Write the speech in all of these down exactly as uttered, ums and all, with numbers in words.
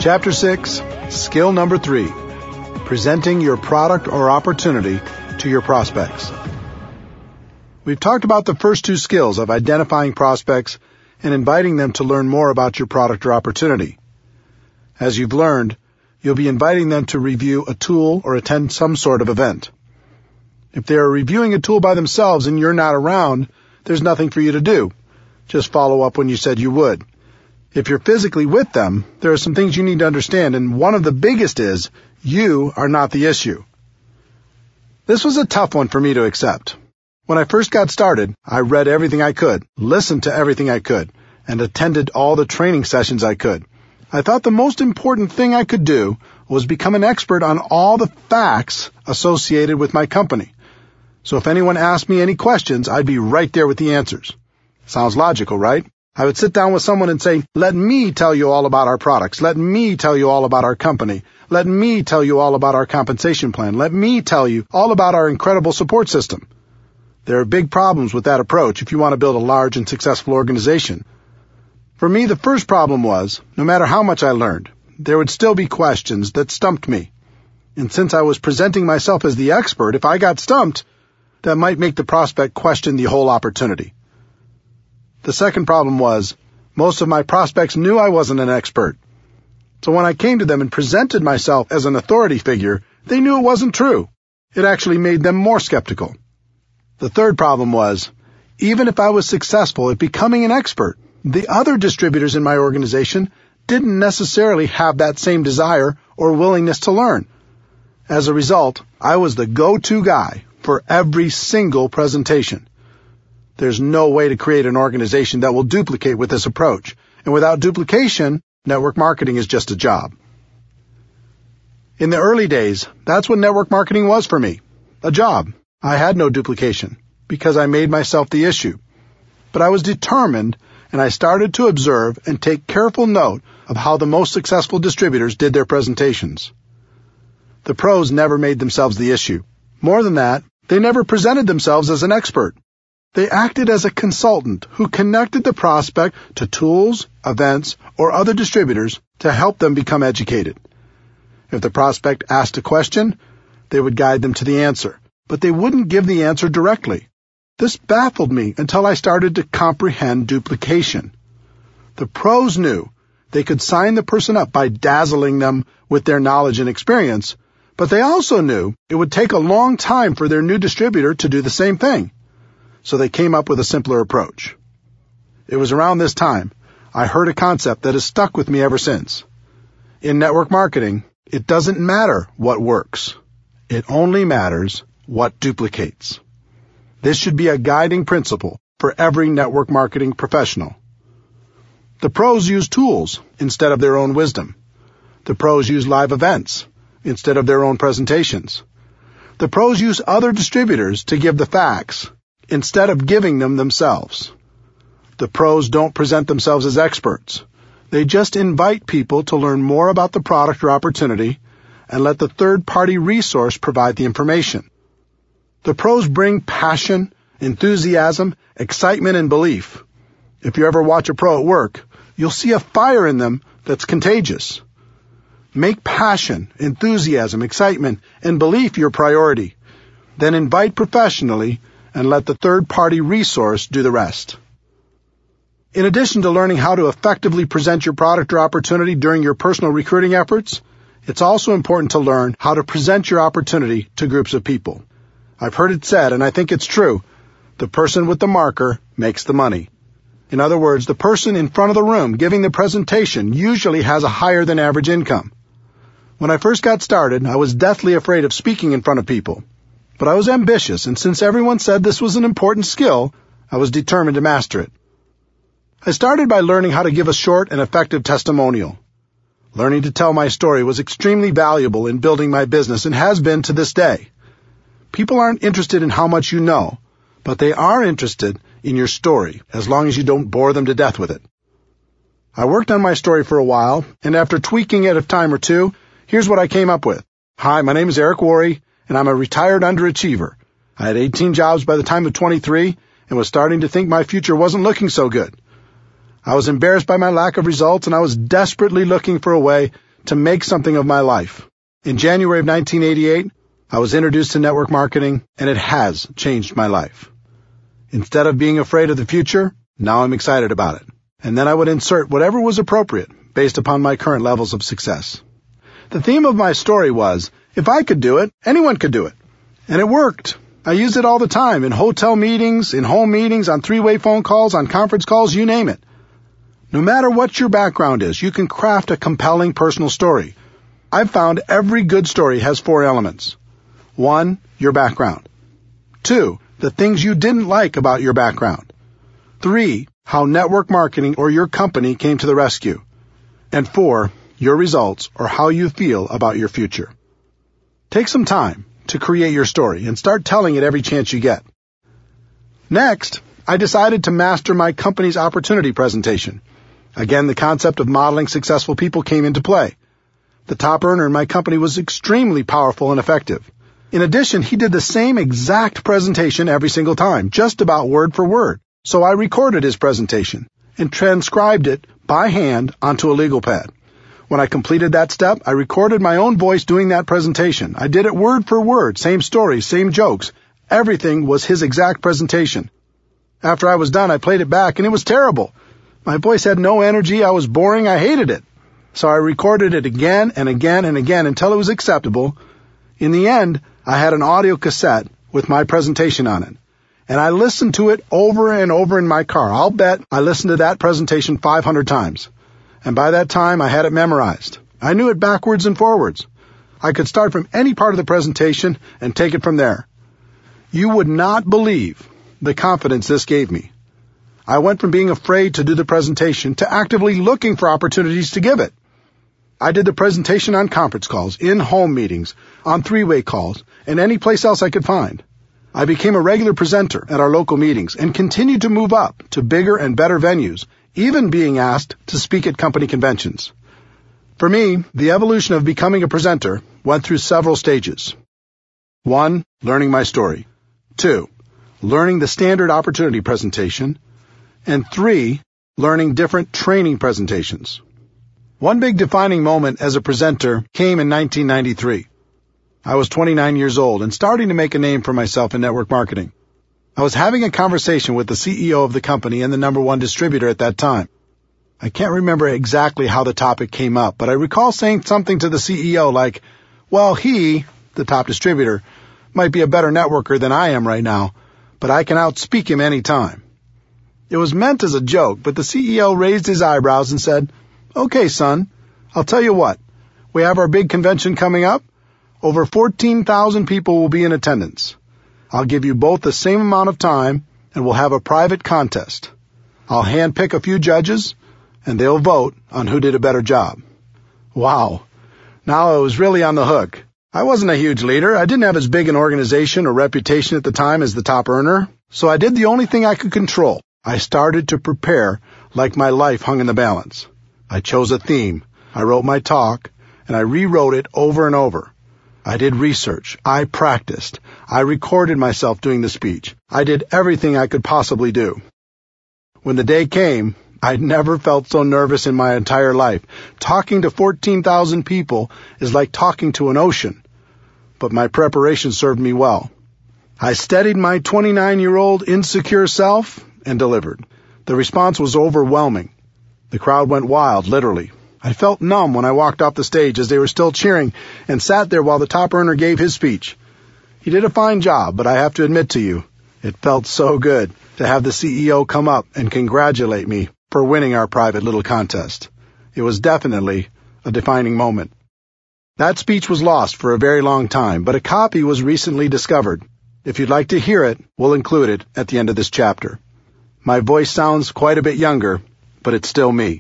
Chapter six, Skill Number three, Presenting Your Product or Opportunity to Your Prospects. We've talked about the first two skills of identifying prospects and inviting them to learn more about your product or opportunity. As you've learned, you'll be inviting them to review a tool or attend some sort of event. If they are reviewing a tool by themselves and you're not around, there's nothing for you to do. Just follow up when you said you would. If you're physically with them, there are some things you need to understand, and one of the biggest is you are not the issue. This was a tough one for me to accept. When I first got started, I read everything I could, listened to everything I could, and attended all the training sessions I could. I thought the most important thing I could do was become an expert on all the facts associated with my company. So if anyone asked me any questions, I'd be right there with the answers. Sounds logical, right? I would sit down with someone and say, let me tell you all about our products. Let me tell you all about our company. Let me tell you all about our compensation plan. Let me tell you all about our incredible support system. There are big problems with that approach if you want to build a large and successful organization. For me, the first problem was, no matter how much I learned, there would still be questions that stumped me. And since I was presenting myself as the expert, if I got stumped, that might make the prospect question the whole opportunity. The second problem was, most of my prospects knew I wasn't an expert. So when I came to them and presented myself as an authority figure, they knew it wasn't true. It actually made them more skeptical. The third problem was, even if I was successful at becoming an expert, the other distributors in my organization didn't necessarily have that same desire or willingness to learn. As a result, I was the go-to guy for every single presentation. There's no way to create an organization that will duplicate with this approach. And without duplication, network marketing is just a job. In the early days, that's what network marketing was for me. A job. I had no duplication because I made myself the issue. But I was determined, and I started to observe and take careful note of how the most successful distributors did their presentations. The pros never made themselves the issue. More than that, they never presented themselves as an expert. They acted as a consultant who connected the prospect to tools, events, or other distributors to help them become educated. If the prospect asked a question, they would guide them to the answer, but they wouldn't give the answer directly. This baffled me until I started to comprehend duplication. The pros knew they could sign the person up by dazzling them with their knowledge and experience, but they also knew it would take a long time for their new distributor to do the same thing. So they came up with a simpler approach. It was around this time I heard a concept that has stuck with me ever since. In network marketing, it doesn't matter what works. It only matters what duplicates. This should be a guiding principle for every network marketing professional. The pros use tools instead of their own wisdom. The pros use live events instead of their own presentations. The pros use other distributors to give the facts instead of giving them themselves. The pros don't present themselves as experts. They just invite people to learn more about the product or opportunity and let the third-party resource provide the information. The pros bring passion, enthusiasm, excitement, and belief. If you ever watch a pro at work, you'll see a fire in them that's contagious. Make passion, enthusiasm, excitement, and belief your priority. Then invite professionally and let the third-party resource do the rest. In addition to learning how to effectively present your product or opportunity during your personal recruiting efforts, it's also important to learn how to present your opportunity to groups of people. I've heard it said, and I think it's true, the person with the marker makes the money. In other words, the person in front of the room giving the presentation usually has a higher than average income. When I first got started, I was deathly afraid of speaking in front of people. But I was ambitious, and since everyone said this was an important skill, I was determined to master it. I started by learning how to give a short and effective testimonial. Learning to tell my story was extremely valuable in building my business and has been to this day. People aren't interested in how much you know, but they are interested in your story, as long as you don't bore them to death with it. I worked on my story for a while, and after tweaking it a time or two, here's what I came up with. Hi, my name is Eric Worre, and I'm a retired underachiever. I had eighteen jobs by the time of twenty-three and was starting to think my future wasn't looking so good. I was embarrassed by my lack of results, and I was desperately looking for a way to make something of my life. In January of nineteen eighty-eight, I was introduced to network marketing, and it has changed my life. Instead of being afraid of the future, now I'm excited about it. And then I would insert whatever was appropriate based upon my current levels of success. The theme of my story was, if I could do it, anyone could do it. And it worked. I used it all the time, in hotel meetings, in home meetings, on three-way phone calls, on conference calls, you name it. No matter what your background is, you can craft a compelling personal story. I've found every good story has four elements. One, your background. Two, the things you didn't like about your background. Three, how network marketing or your company came to the rescue. And four, your results or how you feel about your future. Take some time to create your story and start telling it every chance you get. Next, I decided to master my company's opportunity presentation. Again, the concept of modeling successful people came into play. The top earner in my company was extremely powerful and effective. In addition, he did the same exact presentation every single time, just about word for word. So I recorded his presentation and transcribed it by hand onto a legal pad. When I completed that step, I recorded my own voice doing that presentation. I did it word for word, same story, same jokes. Everything was his exact presentation. After I was done, I played it back, and it was terrible. My voice had no energy, I was boring, I hated it. So I recorded it again and again and again until it was acceptable. In the end, I had an audio cassette with my presentation on it. And I listened to it over and over in my car. I'll bet I listened to that presentation five hundred times. And by that time, I had it memorized. I knew it backwards and forwards. I could start from any part of the presentation and take it from there. You would not believe the confidence this gave me. I went from being afraid to do the presentation to actively looking for opportunities to give it. I did the presentation on conference calls, in home meetings, on three-way calls, and any place else I could find. I became a regular presenter at our local meetings and continued to move up to bigger and better venues, even being asked to speak at company conventions. For me, the evolution of becoming a presenter went through several stages. One, learning my story. Two, learning the standard opportunity presentation. And three, learning different training presentations. One big defining moment as a presenter came in nineteen ninety-three. I was twenty-nine years old and starting to make a name for myself in network marketing. I was having a conversation with the C E O of the company and the number one distributor at that time. I can't remember exactly how the topic came up, but I recall saying something to the C E O like, well, he, the top distributor, might be a better networker than I am right now, but I can outspeak him any time. It was meant as a joke, but the C E O raised his eyebrows and said, okay, son, I'll tell you what. We have our big convention coming up. Over fourteen thousand people will be in attendance. I'll give you both the same amount of time, and we'll have a private contest. I'll handpick a few judges, and they'll vote on who did a better job. Wow. Now I was really on the hook. I wasn't a huge leader. I didn't have as big an organization or reputation at the time as the top earner, so I did the only thing I could control. I started to prepare like my life hung in the balance. I chose a theme. I wrote my talk, and I rewrote it over and over. I did research. I practiced. I recorded myself doing the speech. I did everything I could possibly do. When the day came, I'd never felt so nervous in my entire life. Talking to fourteen thousand people is like talking to an ocean. But my preparation served me well. I steadied my twenty-nine-year-old insecure self and delivered. The response was overwhelming. The crowd went wild, literally. I felt numb when I walked off the stage as they were still cheering and sat there while the top earner gave his speech. He did a fine job, but I have to admit to you, it felt so good to have the C E O come up and congratulate me for winning our private little contest. It was definitely a defining moment. That speech was lost for a very long time, but a copy was recently discovered. If you'd like to hear it, we'll include it at the end of this chapter. My voice sounds quite a bit younger, but it's still me.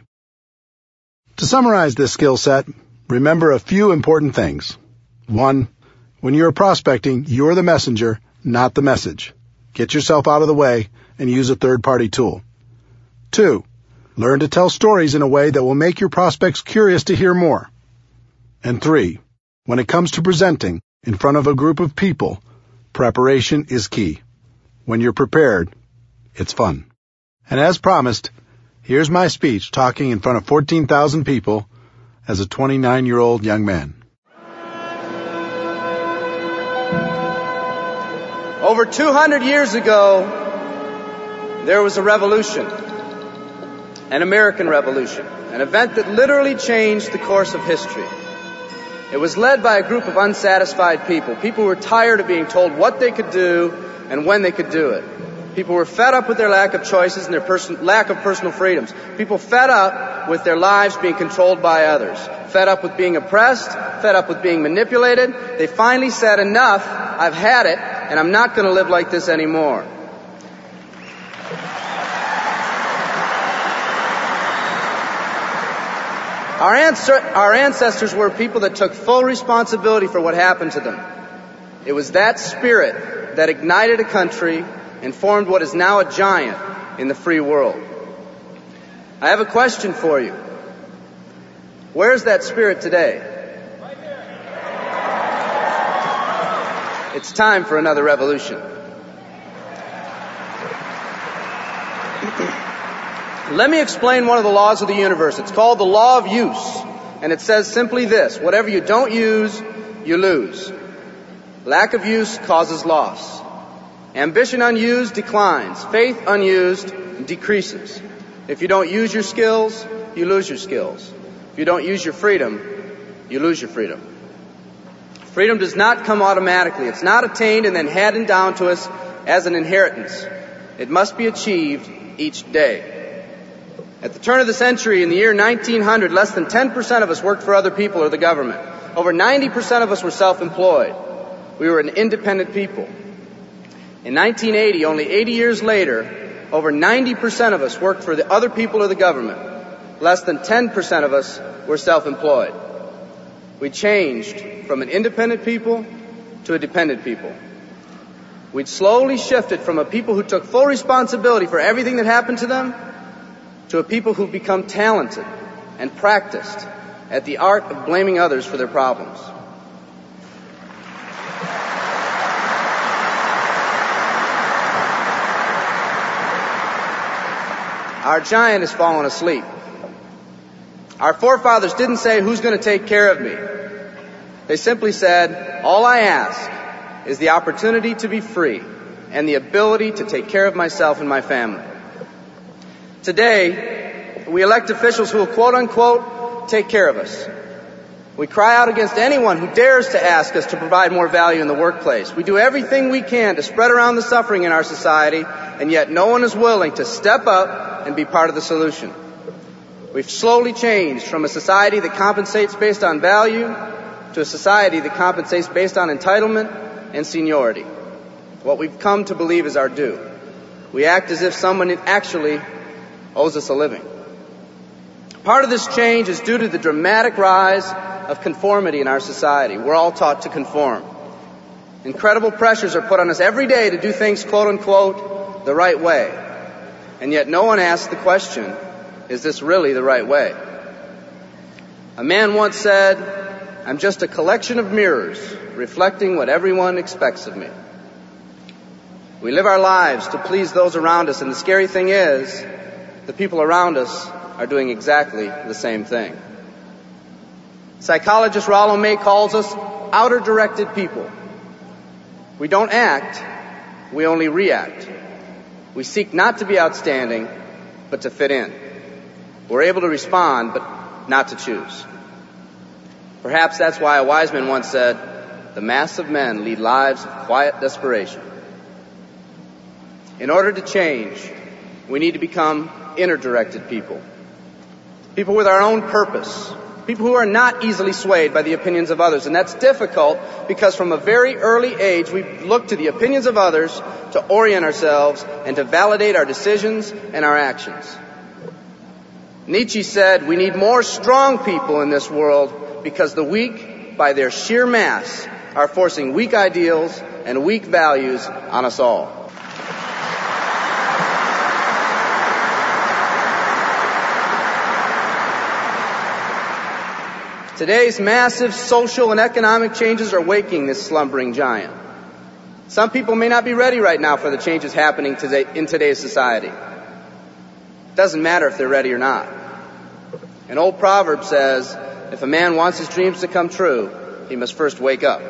To summarize this skill set, remember a few important things. One, when you're prospecting, you're the messenger, not the message. Get yourself out of the way and use a third-party tool. Two, learn to tell stories in a way that will make your prospects curious to hear more. And three, when it comes to presenting in front of a group of people, preparation is key. When you're prepared, it's fun. And as promised, here's my speech talking in front of fourteen thousand people as a twenty-nine-year-old young man. Over two hundred years ago, there was a revolution, an American Revolution, an event that literally changed the course of history. It was led by a group of unsatisfied people. People who were tired of being told what they could do and when they could do it. People were fed up with their lack of choices and their person- lack of personal freedoms. People fed up with their lives being controlled by others. Fed up with being oppressed, fed up with being manipulated. They finally said, enough, I've had it, and I'm not going to live like this anymore. Our, answer, our ancestors were people that took full responsibility for what happened to them. It was that spirit that ignited a country and formed what is now a giant in the free world. I have a question for you. Where's that spirit today? It's time for another revolution. Let me explain one of the laws of the universe. It's called the law of use. And it says simply this: whatever you don't use, you lose. Lack of use causes loss. Ambition unused declines. Faith unused decreases. If you don't use your skills, you lose your skills. If you don't use your freedom, you lose your freedom. Freedom does not come automatically. It's not attained and then handed down to us as an inheritance. It must be achieved each day. At the turn of the century, in the year nineteen hundred, less than ten percent of us worked for other people or the government. Over ninety percent of us were self-employed. We were an independent people. In nineteen eighty, only eighty years later, over ninety percent of us worked for the other people or the government. Less than ten percent of us were self-employed. We changed from an independent people to a dependent people. We'd slowly shifted from a people who took full responsibility for everything that happened to them to a people who've become talented and practiced at the art of blaming others for their problems. Our giant has fallen asleep. Our forefathers didn't say, who's going to take care of me? They simply said, all I ask is the opportunity to be free and the ability to take care of myself and my family. Today, we elect officials who will quote unquote take care of us. We cry out against anyone who dares to ask us to provide more value in the workplace. We do everything we can to spread around the suffering in our society, and yet no one is willing to step up and be part of the solution. We've slowly changed from a society that compensates based on value to a society that compensates based on entitlement and seniority. What we've come to believe is our due. We act as if someone actually owes us a living. Part of this change is due to the dramatic rise of conformity in our society. We're all taught to conform. Incredible pressures are put on us every day to do things, quote unquote, the right way. And yet no one asks the question, is this really the right way? A man once said, I'm just a collection of mirrors reflecting what everyone expects of me. We live our lives to please those around us, and the scary thing is, the people around us are doing exactly the same thing. Psychologist Rollo May calls us outer-directed people. We don't act, we only react. We seek not to be outstanding, but to fit in. We're able to respond, but not to choose. Perhaps that's why a wise man once said, the mass of men lead lives of quiet desperation. In order to change, we need to become inner-directed people. People with our own purpose. People who are not easily swayed by the opinions of others. And that's difficult because from a very early age, we look to the opinions of others to orient ourselves and to validate our decisions and our actions. Nietzsche said, we need more strong people in this world because the weak, by their sheer mass, are forcing weak ideals and weak values on us all. Today's massive social and economic changes are waking this slumbering giant. Some people may not be ready right now for the changes happening today in today's society. It doesn't matter if they're ready or not. An old proverb says if a man wants his dreams to come true, he must first wake up.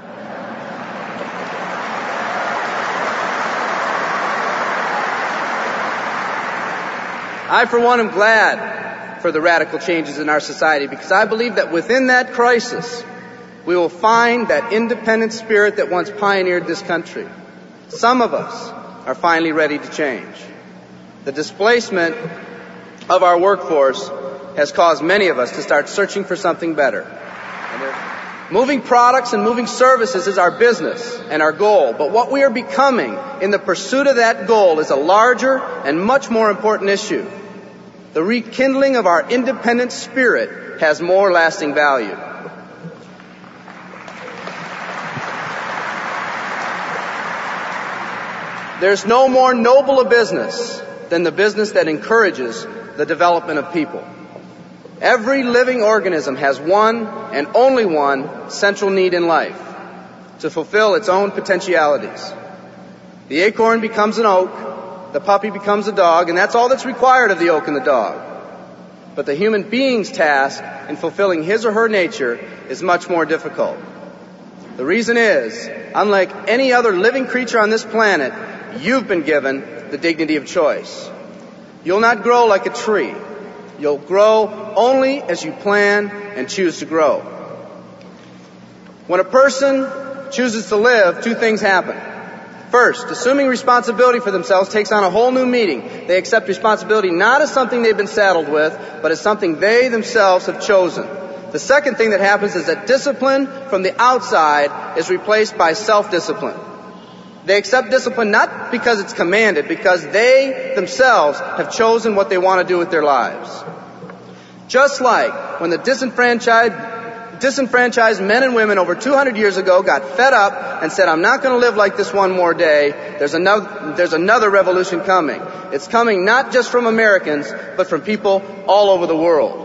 I, for one, am glad for the radical changes in our society because I believe that within that crisis, we will find that independent spirit that once pioneered this country. Some of us are finally ready to change. The displacement of our workforce has caused many of us to start searching for something better. Moving products and moving services is our business and our goal, but what we are becoming in the pursuit of that goal is a larger and much more important issue. The rekindling of our independent spirit has more lasting value. There's no more noble a business than the business that encourages the development of people. Every living organism has one and only one central need in life: to fulfill its own potentialities. The acorn becomes an oak, the puppy becomes a dog, and that's all that's required of the oak and the dog. But the human being's task in fulfilling his or her nature is much more difficult. The reason is, unlike any other living creature on this planet, you've been given the dignity of choice. You'll not grow like a tree. You'll grow only as you plan and choose to grow. When a person chooses to live, two things happen. First, assuming responsibility for themselves takes on a whole new meaning. They accept responsibility not as something they've been saddled with, but as something they themselves have chosen. The second thing that happens is that discipline from the outside is replaced by self-discipline. They accept discipline not because it's commanded, because they themselves have chosen what they want to do with their lives. Just like when the disenfranchised disenfranchised men and women over two hundred years ago got fed up and said, I'm not going to live like this one more day, there's another, there's another revolution coming. It's coming not just from Americans, but from people all over the world.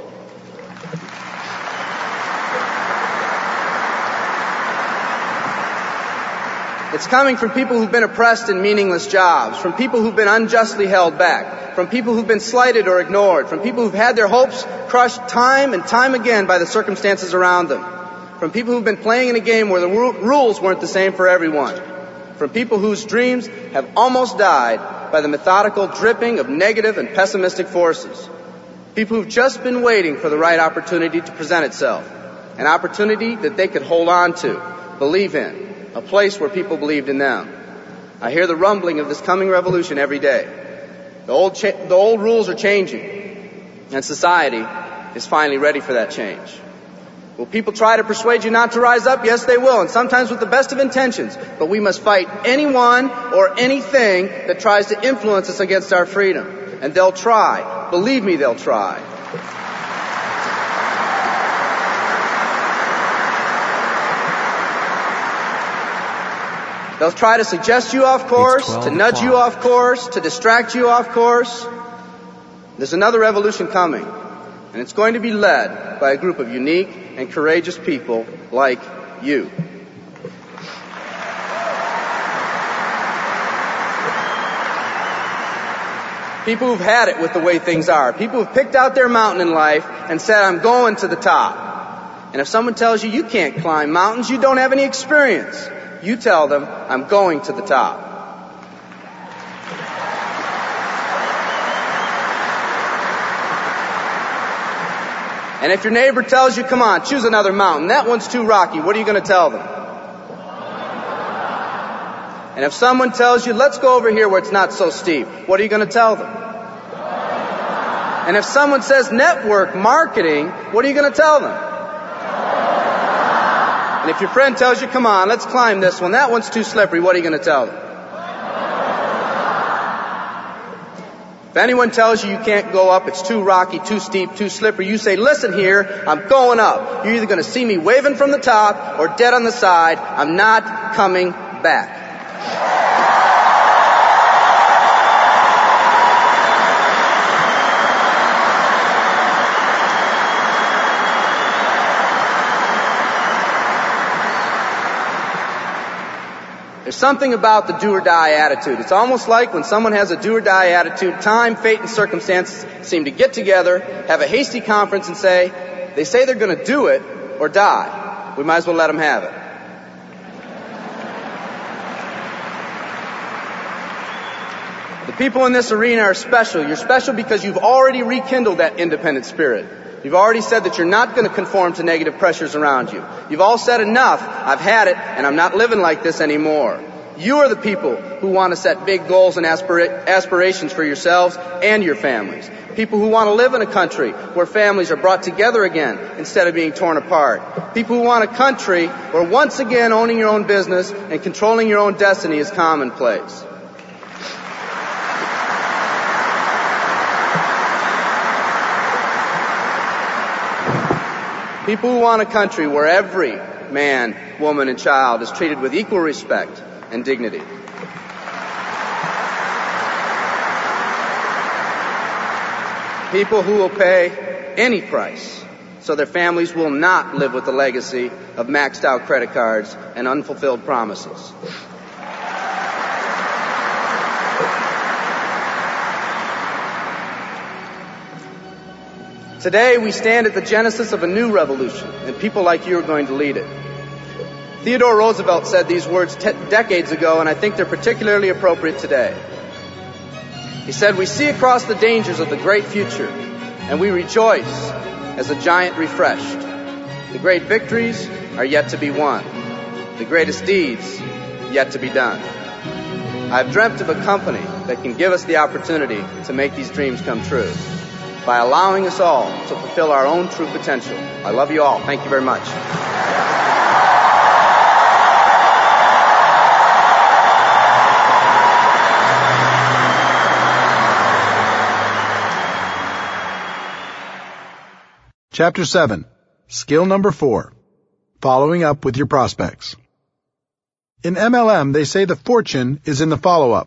It's coming from people who've been oppressed in meaningless jobs, from people who've been unjustly held back, from people who've been slighted or ignored, from people who've had their hopes crushed time and time again by the circumstances around them, from people who've been playing in a game where the rules weren't the same for everyone, from people whose dreams have almost died by the methodical dripping of negative and pessimistic forces, people who've just been waiting for the right opportunity to present itself, an opportunity that they could hold on to, believe in, a place where people believed in them. I hear the rumbling of this coming revolution every day. The old, cha- the old rules are changing, and society is finally ready for that change. Will people try to persuade you not to rise up? Yes, they will, and sometimes with the best of intentions. But we must fight anyone or anything that tries to influence us against our freedom. And they'll try. Believe me, they'll try. They'll try to suggest you off course, to nudge you off course, to distract you off course. There's another revolution coming, and it's going to be led by a group of unique and courageous people like you. People who've had it with the way things are. People who've picked out their mountain in life and said, I'm going to the top. And if someone tells you you can't climb mountains, you don't have any experience. You tell them, I'm going to the top. And if your neighbor tells you, come on, choose another mountain, that one's too rocky, what are you going to tell them? And if someone tells you, let's go over here where it's not so steep, what are you going to tell them? And if someone says network marketing, what are you going to tell them? And if your friend tells you, come on, let's climb this one, that one's too slippery, what are you going to tell them? If anyone tells you you can't go up, it's too rocky, too steep, too slippery, you say, listen here, I'm going up. You're either going to see me waving from the top or dead on the side. I'm not coming back. There's something about the do-or-die attitude. It's almost like when someone has a do-or-die attitude, time, fate, and circumstances seem to get together, have a hasty conference, and say, They say they're going to do it or die. We might as well let them have it. The people in this arena are special. You're special because you've already rekindled that independent spirit. You've already said that you're not going to conform to negative pressures around you. You've all said enough. I've had it, and I'm not living like this anymore. You are the people who want to set big goals and aspira- aspirations for yourselves and your families. People who want to live in a country where families are brought together again instead of being torn apart. People who want a country where once again owning your own business and controlling your own destiny is commonplace. People who want a country where every man, woman, and child is treated with equal respect and dignity. People who will pay any price so their families will not live with the legacy of maxed out credit cards and unfulfilled promises. Today, we stand at the genesis of a new revolution, and people like you are going to lead it. Theodore Roosevelt said these words te- decades ago, and I think they're particularly appropriate today. He said, "We see across the dangers of the great future, and we rejoice as a giant refreshed. The great victories are yet to be won. The greatest deeds yet to be done. I've dreamt of a company that can give us the opportunity to make these dreams come true by allowing us all to fulfill our own true potential." I love you all. Thank you very much. Chapter seven. Skill number four. Following up with your prospects. In M L M, they say the fortune is in the follow-up.